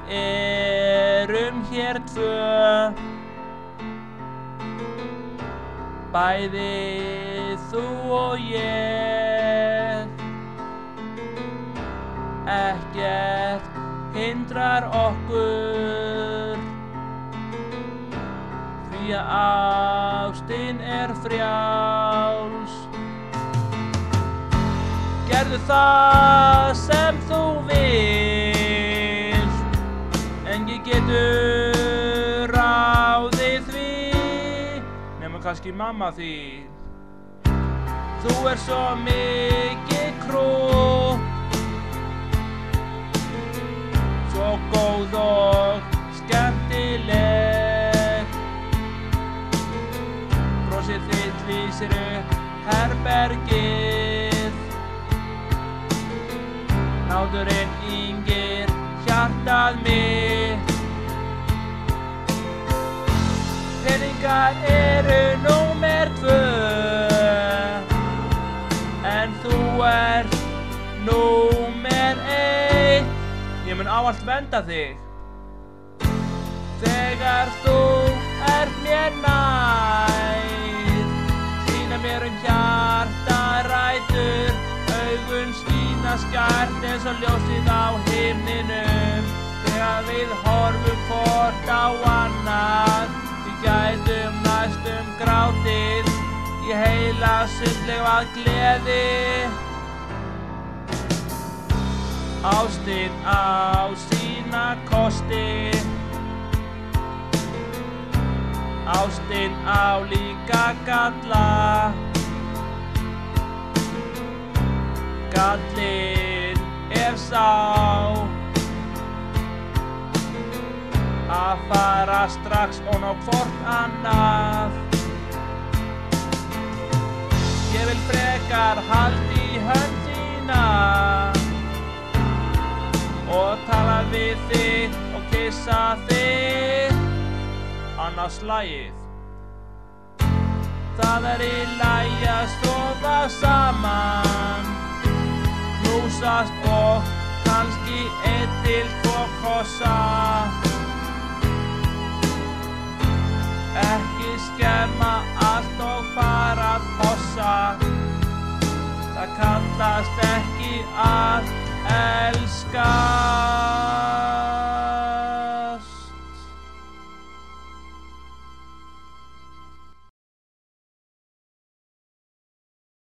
erum hér tvö, bæði þú og ég. Ekkert hindrar okkur, því að ástin frjáls. Gerðu það sem þú vilt, enginn getur ráðið því, nema kannski mamma þín. Þú svo mikið krútt, svo góð og skemmtileg. Brosið þitt lýsir upp herbergið, náttúrinn yngir hjartað mitt. Peningar númer 2, en þú númer 1. Ég mun ávallt vernda þig, þegar þú mér nær. Sýna mér hjartarætur, augun skína skært eins og ljósið á himninum. Þegar við horfum hvort á annað, við gætum næstum grátið í heila sundlegu af gleði. Ástin á sína kosti, ástin á líka galla. Gallinn sá að fara strax ofan á hvort annað. Ég vil frekar halda í hönd þína og tala við þig og kyssa þig annað slagið. Það í lagi að sofa saman, knúsast og kannski 1 til 2 kossa. Ekki skemma allt og fara að hossa, það kallast ekki að elska.